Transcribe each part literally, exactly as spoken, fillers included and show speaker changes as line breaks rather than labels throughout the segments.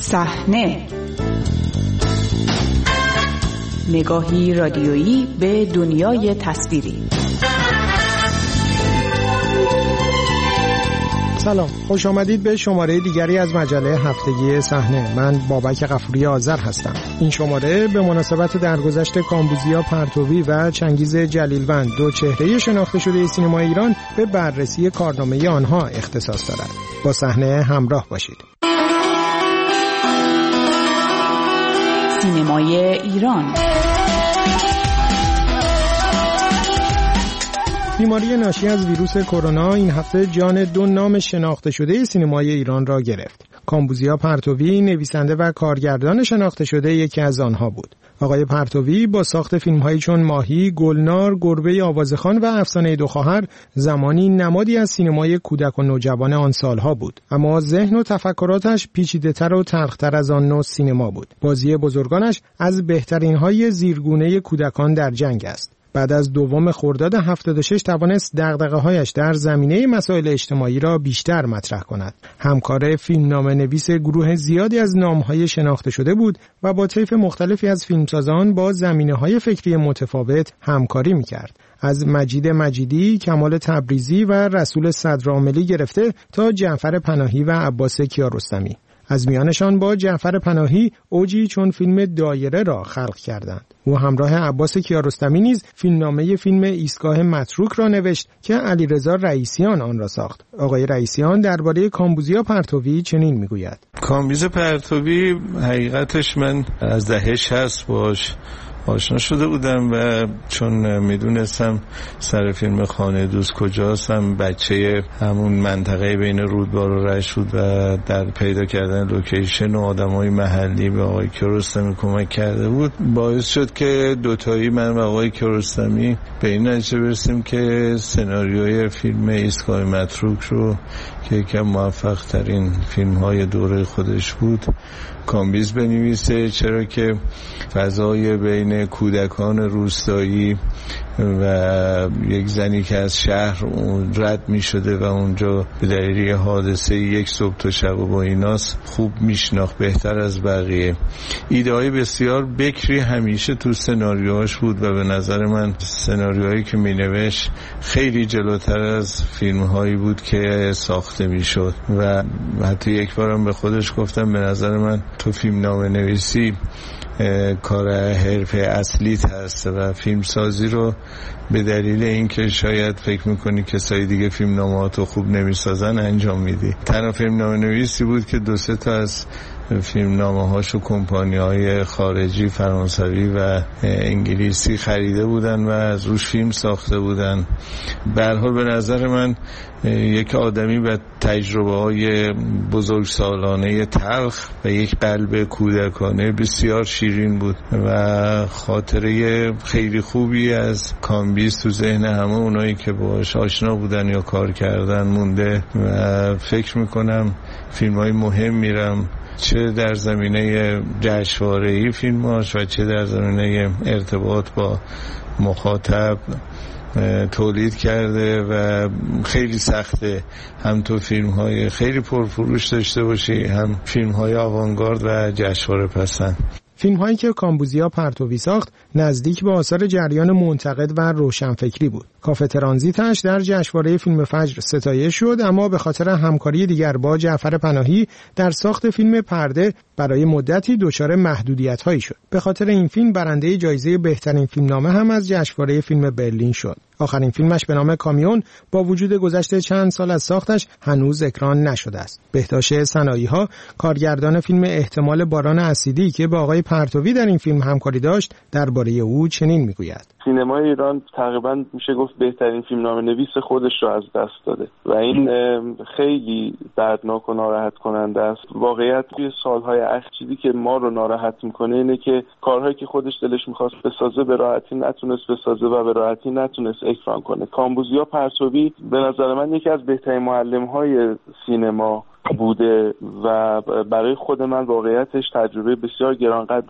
صحنه، نگاهی رادیویی به دنیای تصویری.
سلام، خوش آمدید به شماره دیگری از مجله هفتگی صحنه. من بابک غفوری آذر هستم. این شماره به مناسبت درگذشت کامبوزیا پرتوی و چنگیز جلیلوند، دو چهره شناخته شده سینمای ایران، به بررسی کارنامه آنها اختصاص دارد. با صحنه همراه باشید.
سینمای ایران.
بیماری ناشی از ویروس کرونا این هفته جان دو نام شناخته شده سینمای ایران را گرفت. کامبوزیا پرتوی، نویسنده و کارگردان شناخته شده، یکی از آنها بود. آقای پرتوی با ساخت فیلم‌هایی چون ماهی، گلنار، گربه آوازخوان و افسانه دو خواهر زمانی نمادی از سینمای کودک و نوجوان آن سالها بود. اما ذهن و تفکراتش پیچیده‌تر و تلخ‌تر از آن نوع سینما بود. بازی بزرگانش از بهترین‌های زیرگونه کودکان در جنگ است. بعد از دوم خرداد هفتاد و شش توانست دغدغه‌هایش در زمینه مسائل اجتماعی را بیشتر مطرح کند. همکار فیلمنامه نویس گروه زیادی از نام‌های شناخته شده بود و با طیف مختلفی از فیلمسازان با زمینه‌های فکری متفاوت همکاری می‌کرد. از مجید مجیدی، کمال تبریزی و رسول صدرعاملی گرفته تا جعفر پناهی و عباس کیارستمی. از میانشان با جعفر پناهی اوجی چون فیلم دایره را خلق کردند. او همراه عباس کیارستمی نیز فیلمنامه فیلم ایستگاه متروک را نوشت که علیرضا رئیسیان آن را ساخت. آقای رئیسیان درباره کامبوزیا پرتوی چنین میگوید:
کامبیز پرتوی حقیقتش من از دهه شصت باش آشنا شده بودم و چون میدونستم سر فیلم خانه دوست کجاست، هم بچه همون منطقه بین رودبار و رشت بود و در پیدا کردن لوکیشن و آدمای محلی به آقای کیارستمی کمک کرده بود، باعث شد که دوتایی من و آقای کیارستمی به این نتیجه برسیم که سناریوی فیلم ایستگاه متروک رو که یکی از موفق ترین فیلم های دوره خودش بود کامبیز بنویسه، چرا که فضای بین کودکان روستایی و یک زنی که از شهر رد می شده و اونجا به دلیل حادثه یک صبح تا شب و با ایناس خوب میشناخت بهتر از بقیه. ایده های بسیار بکری همیشه تو سناریوهاش بود و به نظر من سناریوهایی که می نوشت خیلی جلوتر از فیلم هایی بود که ساخته می شد و حتی یک بارم به خودش گفتم به نظر من تو فیلم نامه نویسی کار حرفه اصلیت هست و فیلم سازی رو به دلیل اینکه شاید فکر میکنی کسای دیگه فیلم نامه‌هاتو خوب نمیسازن انجام میدی. تنها فیلم نامه نویسی بود که دو سه تا از فیلم نامه هاشو کمپانی های خارجی فرانسوی و انگلیسی خریده بودن و از روش فیلم ساخته بودن. به هر حال به نظر من یک آدمی با تجربه های بزرگ سالانه تلخ و یک قلب کودکانه بسیار شیرین بود و خاطره خیلی خوبی از کامبیز تو ذهن همه اونایی که باهاش آشنا بودن یا کار کردن مونده و فکر میکنم فیلم های مهم میرم چه در زمینه جشنواره‌ای فیلماش و چه در زمینه ارتباط با مخاطب تولید کرده و خیلی سخته هم تو فیلم های خیلی پرفروش داشته باشی هم فیلم های آوانگارد و جشنواره پسند.
فیلم هایی که کامبوزیا پرتوی ساخت نزدیک به آثار جریان منتقد و روشنفکری بود. کافه ترانزیتش در جشنواره فیلم فجر ستایش شد، اما به خاطر همکاری دیگر با جعفر پناهی در ساخت فیلم پرده برای مدتی دچار محدودیت‌هایی شد. به خاطر این فیلم برنده جایزه بهترین فیلمنامه هم از جشنواره فیلم برلین شد. آخرین فیلمش به نام کامیون با وجود گذشت چند سال از ساختش هنوز اکران نشده است. بهتاش صنایع‌ها، کارگردان فیلم احتمال باران اسیدی که با آقای پرتوی در این فیلم همکاری داشت، درباره او چنین میگوید:
سینمای ایران تقریبا میشه گفت بهترین فیلمنامه نویس خودش رو از دست داده و این خیلی دردناک و ناراحت کننده است. واقعیت توی سالهای اخیر چیزی که ما رو ناراحت میکنه اینه که کارهایی که خودش دلش میخواست بسازه به راحتی نتونست بسازه و به راحتی نتونست اکران کنه. کامبوزیا پرتوی به نظر من یکی از بهترین معلم‌های سینما بوده و برای خود من واقعیتش تجربه بسیار گرانقدری بود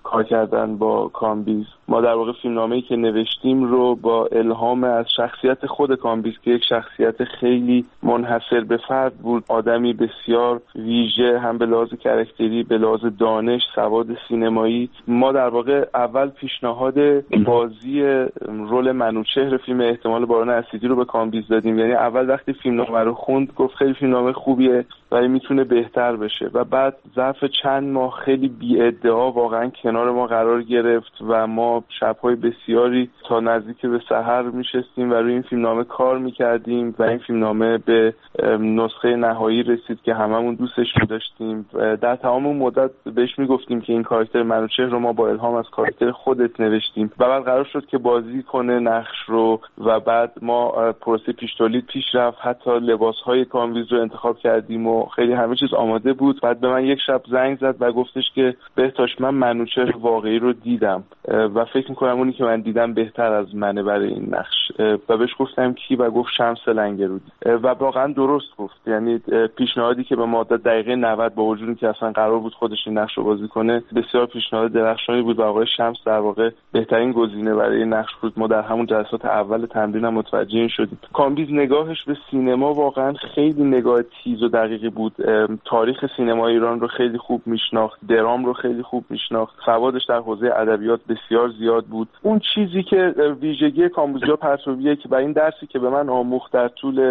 کار کردن با کامبیز. ما در واقع فیلمنامه‌ای که نوشتیم رو با الهام از شخصیت خود کامبیز که یک شخصیت خیلی منحصر به فرد بود، آدمی بسیار ویژه هم به لحاظ کاراکتری، به لحاظ دانش، سواد سینمایی، ما در واقع اول پیشنهاد بازی رول منوچهر فیلم احتمال باران اسیدی رو به کامبیز دادیم. یعنی اول وقتی فیلمنامه رو خوند گفت خیلی فیلمنامه خوبیه ولی میتونه بهتر بشه و بعد ظرف چند ماه خیلی بی‌ادعا واقعا کنار ما قرار گرفت و ما شب‌های بسیاری تا نزدیک به سحر میشستیم و روی این فیلمنامه کار میکردیم و این فیلمنامه به نسخه نهایی رسید که هممون دوستش داشتیم. در تمام اون مدت بهش میگفتیم که این کاراکتر منوچهر رو ما با الهام از کاراکتر خودت نوشتیم و بعد قرار شد که بازی کنه نقش رو و بعد ما پروسه پیش تولید پیش رفت، حتی لباس‌های کامبیز رو انتخاب کردیم و خیلی همه چیز آماده بود. بعد به من یک شب زنگ زد و گفتش که بهتاش من منوچهر واقعی رو دیدم و فکر می‌کنم اونی که من دیدم بهتر از منه برای این نقش و بهش گفتم کی و گفت شمس لنگرودی و واقعا درست گفت. یعنی پیشنهادی که به ما داد دقیقه نود با وجودی که اصلا قرار بود خودش این نقش رو بازی کنه بسیار پیشنهاد درخشانی بود و آقای شمس در واقع بهترین گزینه برای این نقش بود. ما در همون جلسات اول تمرین هم متوجه این شدیم. کامبیز نگاهش به سینما واقعا خیلی نگاه تیز و دقیقی بود. تاریخ سینما ایران رو خیلی خوب میشناخت، درام رو خیلی خوب میشناخت، سوادش در حوزه ادبیات بسیار زیاد بود. اون چیزی که ویژگی کامبوزیا پرتویه که با این درسی که به من آموخت در طول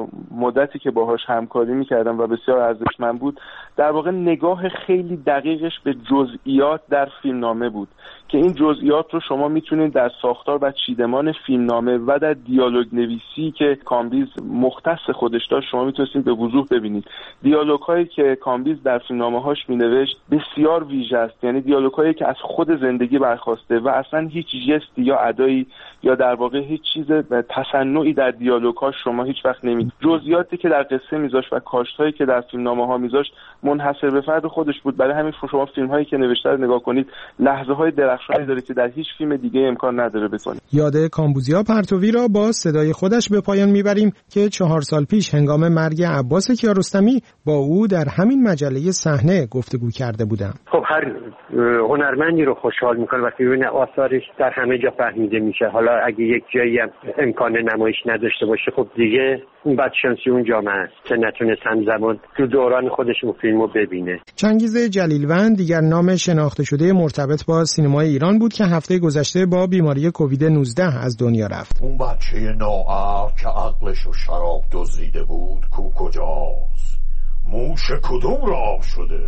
مدتی که باهاش همکاری میکردم و بسیار ارزشمند بود، در واقع نگاه خیلی دقیقش به جزئیات در فیلمنامه بود که این جزئیات رو شما میتونید در ساختار و چیدمان فیلمنامه و در دیالوگ نویسی که کامبیز مختص خودش داشت شما میتونید به وضوح ببینید. دیالوگ هایی که کامبیز در فیلمنامه هاش مینوشت بسیار ویژه است، یعنی دیالوگ هایی که از خود زندگی برخواسته و اصلا هیچ جستی یا ادایی یا در واقع هیچ چیز تصنعی در دیالوگ ها شما هیچ وقت نمی‌دید. جزئیاتی که در قصه میذاشت و کاشت هایی که در فیلمنامه ها میذاشت منحصر به فرد خودش بود. برای همین شما فیلم هایی که نوشته رو نگاه کنید لحظه های درخشانی داره که در هیچ فیلم دیگه امکان نداره بکنید.
یاد کامبوزیا پرتوی را با صدای خودش به پایان میبریم که چهار سال پیش هنگام مرگ عباس کیارستمی با او در همین مجله صحنه گفتگو کرده بودم.
خب هر هنرمندی رو خوشحال میکنه وقتی ببینه آثارش در همه جا فهمیده میشه. حالا اگه یک جایی هم امکان نمایش نداشته باشه خب دیگه اون بدشانسی اون جامعه است که نتونست همزمان تو دوران خودش اون فیلمو ببینه.
چنگیز جلیلوند دیگر نام شناخته شده مرتبط با سینمای ایران بود که هفته گذشته با بیماری کووید نوزده از دنیا رفت.
اون بچه ناعقل که عقلش و شراب دزدیده بود کو کجاست؟ موش کدوم را آب شده؟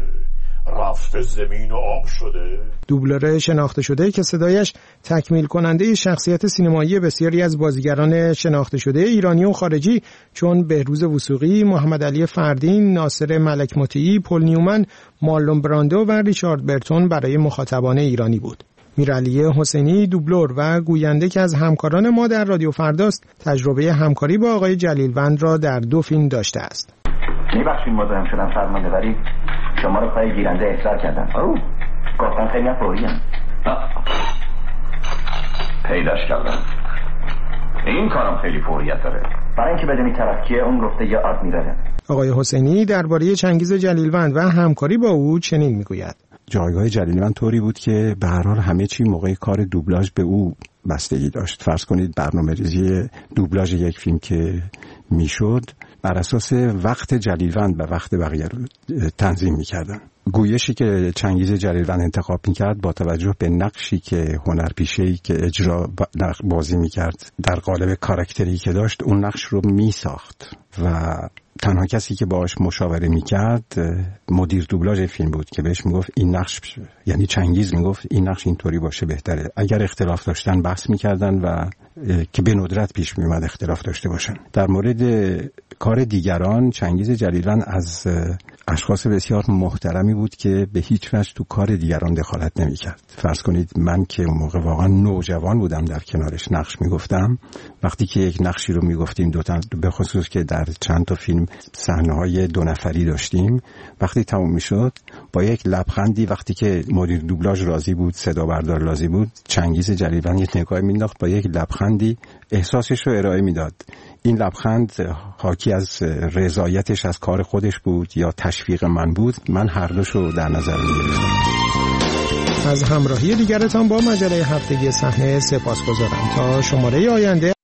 رفته زمین و آب شده.
دوبلور شناخته شده که صدایش تکمیل کننده شخصیت سینمایی بسیاری از بازیگران شناخته شده ایرانی و خارجی چون بهروز وثوقی، محمد علی فردین، ناصر ملک مطیعی، پل نیومن، مارلون براندو و ریچارد برتون برای مخاطبان ایرانی بود. میرعلی حسینی دوبلور و گوینده که از همکاران ما در رادیو فرداست تجربه همکاری با آقای جلیلوند را در دو فیلم داشته است.
میبخشید مزاحم شدم فرمانده، ولی شما رو پای گیرنده احضار کردن. اوه گفتن خیلی فوریم پیداش کردم. این کارم خیلی فوریت داره برای اینکه بدونی طرف کیه. اون گفته یا آد میداره.
آقای حسینی درباره چنگیز جلیلوند و همکاری با او چنین میگوید.
جایگاه جلیلوند طوری بود که به هر حال همه چی موقع کار دوبلاژ به او بستگی داشت. فرض کنید برنامه‌ریزی دوبلاژ یک فیلم که میشد بر اساس وقت جلیلوند و وقت بقیه رو تنظیم میکردن. گویشی که چنگیز جلیلوند انتخاب میکرد با توجه به نقشی که هنرپیشه‌ای که اجرا بازی میکرد در قالب کاراکتری که داشت اون نقش رو میساخت و تنها کسی که باهاش مشاوره میکرد مدیر دوبلاژ فیلم بود که بهش میگفت این نقش، یعنی چنگیز میگفت این نقش اینطوری باشه بهتره. اگر اختلاف داشتن بحث میکردن و که به ندرت پیش میومد اختلاف داشته باشن. در مورد کار دیگران چنگیز جلیلوند از اشخاص بسیار محترمی بود که به هیچ وجه تو کار دیگران دخالت نمیکرد. فرض کنید من که اون موقع واقعا نوجوان بودم در کنارش نقش میگفتم، وقتی که یک نقشی رو میگفتیم دو تا به خصوص که در چند تا فیلم صحنه‌های دو نفری داشتیم، وقتی تموم میشد با یک لبخندی وقتی که مدیر دوبلاژ راضی بود، صدا بردار راضی بود، چنگیز جلیلوند یه نگاهی مینداخت با یک لبخندی احساسش رو ارائه میداد. این لبخند حاکی از رضایتش از کار خودش بود یا تشویق من بود. من هر دوشو در نظر می‌گرفتم.
از همراهی دیگرتان با مجله هفتگی صحنه سپاسگزارم. تا شماره آینده